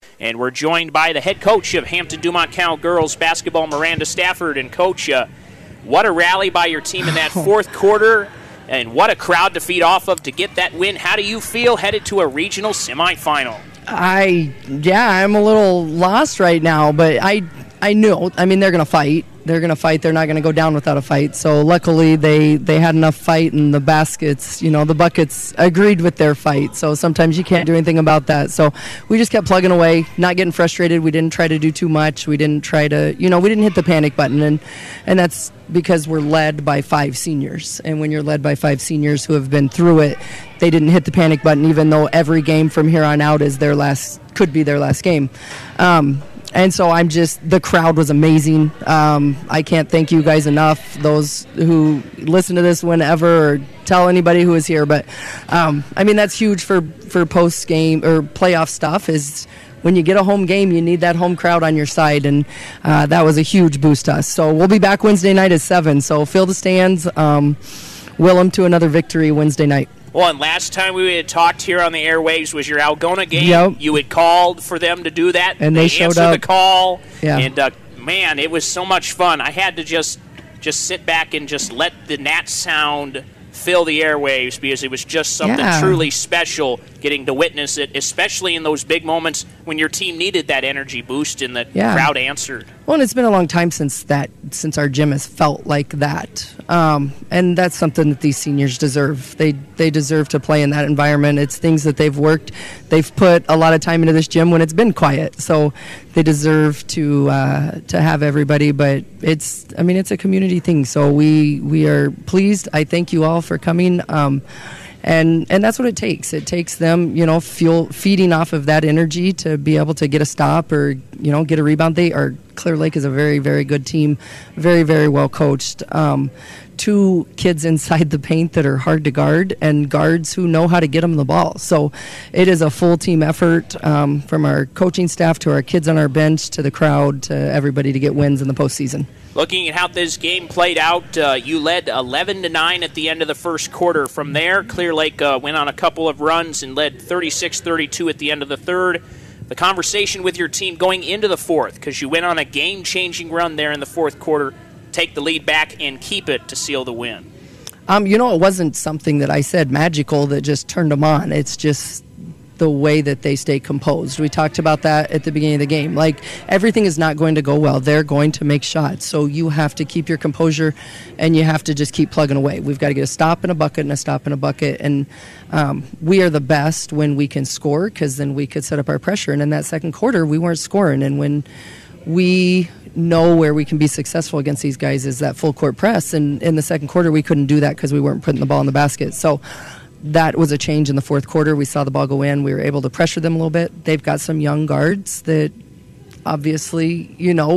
And we're joined by the head coach of Hampton Dumont Cal girls basketball, Miranda Stafford. And, Coach, what a rally by your team in that fourth quarter, and what a crowd to feed off of to get that win. How do you feel headed to a regional semifinal? I'm a little lost right now, but I knew. I mean, they're going to fight. They're going to fight. They're not going to go down without a fight. So luckily they had enough fight, and the baskets, the buckets agreed with their fight. So sometimes you can't do anything about that. So we just kept plugging away, not getting frustrated. We didn't try to do too much. We didn't try to, we didn't hit the panic button. And that's because we're led by 5 seniors. And when you're led by 5 seniors who have been through it, they didn't hit the panic button, even though every game from here on out could be their last game. And so the crowd was amazing. I can't thank you guys enough, those who listen to this whenever, or tell anybody who is here. But, that's huge for post-game or playoff stuff, is when you get a home game, you need that home crowd on your side. And that was a huge boost to us. So we'll be back Wednesday night at 7. So fill the stands. Will them to another victory Wednesday night. Well, and last time we had talked here on the airwaves was your Algona game. Yep. You had called for them to do that. And they showed answered up. the call. Yeah. And, man, it was so much fun. I had to just sit back and just let the Nat sound fill the airwaves, because it was just something truly special getting to witness it, especially in those big moments when your team needed that energy boost and the crowd answered. Well, and it's been a long time since our gym has felt like that. And that's something that these seniors deserve. They deserve to play in that environment. It's things that they've worked. They've put a lot of time into this gym when it's been quiet. So they deserve to have everybody. But it's a community thing. So we are pleased. I thank you all for coming. And that's what it takes. It takes them, feeding off of that energy to be able to get a stop or, get a rebound. Clear Lake is a very, very good team, very, very well coached. 2 kids inside the paint that are hard to guard, and guards who know how to get them the ball. So it is a full team effort, from our coaching staff to our kids on our bench to the crowd to everybody to get wins in the postseason. Looking at how this game played out, you led 11-9 at the end of the first quarter. From there, Clear Lake went on a couple of runs and led 36-32 at the end of the third. The conversation with your team going into the fourth, because you went on a game-changing run there in the fourth quarter, take the lead back and keep it to seal the win. It wasn't something that I said magical that just turned them on. It's just the way that they stay composed. We talked about that at the beginning of the game. Like, everything is not going to go well. They're going to make shots. So you have to keep your composure, and you have to just keep plugging away. We've got to get a stop and a bucket and a stop and a bucket. And we are the best when we can score, because then we could set up our pressure. And in that second quarter, we weren't scoring. And when we know where we can be successful against these guys is that full court press. And in the second quarter, we couldn't do that because we weren't putting the ball in the basket. So that was a change in the fourth quarter. We saw the ball go in. We were able to pressure them a little bit. They've got some young guards that obviously,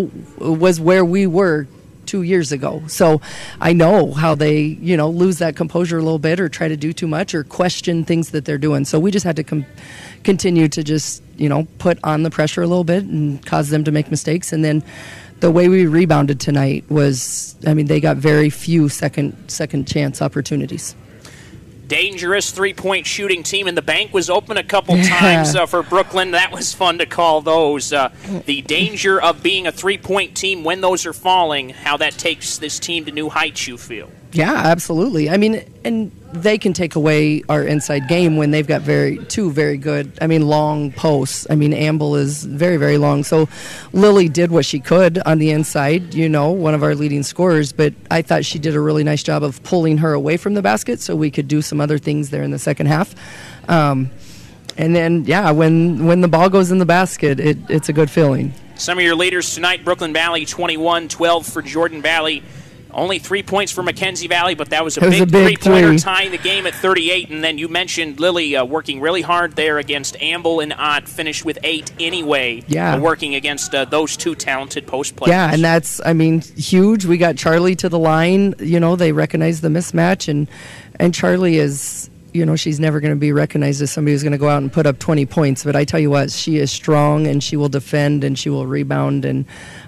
was where we were 2 years ago. So I know how they, lose that composure a little bit or try to do too much or question things that they're doing. So we just had to continue to just, put on the pressure a little bit and cause them to make mistakes. And then the way we rebounded tonight was, they got very few second chance opportunities. Dangerous three-point shooting team, and the bank was open a couple times for Brooklyn. That was fun to call those. The danger of being a three-point team when those are falling, how that takes this team to new heights, you feel. Yeah, absolutely. And they can take away our inside game when they've got two very good, long posts. Amble is very, very long. So Lily did what she could on the inside, one of our leading scorers, but I thought she did a really nice job of pulling her away from the basket so we could do some other things there in the second half. And then, when the ball goes in the basket, it's a good feeling. Some of your leaders tonight, Brooklyn Valley 21-12 for Jordan Valley. Only 3 points for Mackenzie Valley, but that was a big three-pointer tying the game at 38. And then you mentioned Lily working really hard there against Amble and Ott, finished with 8 anyway, working against those 2 talented post players. Yeah, and that's, huge. We got Charlie to the line. They recognize the mismatch, and Charlie is, she's never going to be recognized as somebody who's going to go out and put up 20 points. But I tell you what, she is strong, and she will defend, and she will rebound. And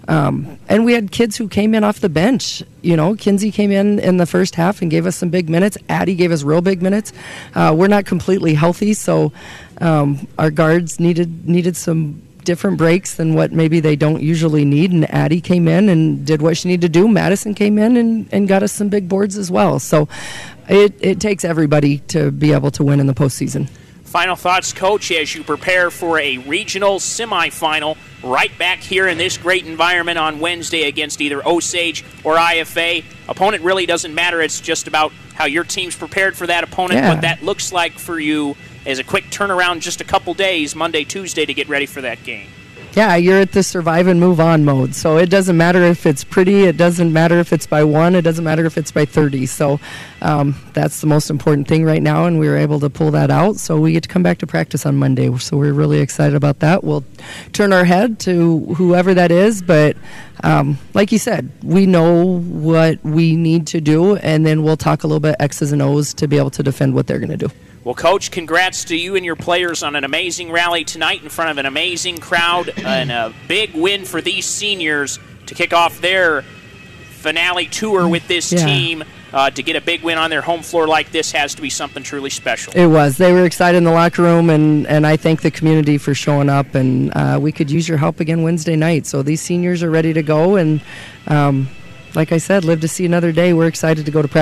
we had kids who came in off the bench. Kinsey came in the first half and gave us some big minutes. Addie gave us real big minutes. We're not completely healthy, so our guards needed some different breaks than what maybe they don't usually need. And Addie came in and did what she needed to do. Madison came in and got us some big boards as well. So it takes everybody to be able to win in the postseason. Final thoughts, Coach, as you prepare for a regional semifinal right back here in this great environment on Wednesday against either Osage or IFA. Opponent really doesn't matter. It's just about how your team's prepared for that opponent, what that looks like for you as a quick turnaround, just a couple days, Monday, Tuesday, to get ready for that game. Yeah, you're at the survive and move on mode. So it doesn't matter if it's pretty. It doesn't matter if it's by 1. It doesn't matter if it's by 30. So that's the most important thing right now, and we were able to pull that out. So we get to come back to practice on Monday. So we're really excited about that. We'll turn our head to whoever that is. But like you said, we know what we need to do, and then we'll talk a little bit X's and O's to be able to defend what they're going to do. Well, Coach, congrats to you and your players on an amazing rally tonight in front of an amazing crowd and a big win for these seniors to kick off their finale tour with this team. To get a big win on their home floor like this has to be something truly special. It was. They were excited in the locker room, and I thank the community for showing up, and we could use your help again Wednesday night. So these seniors are ready to go, and like I said, live to see another day. We're excited to go to practice.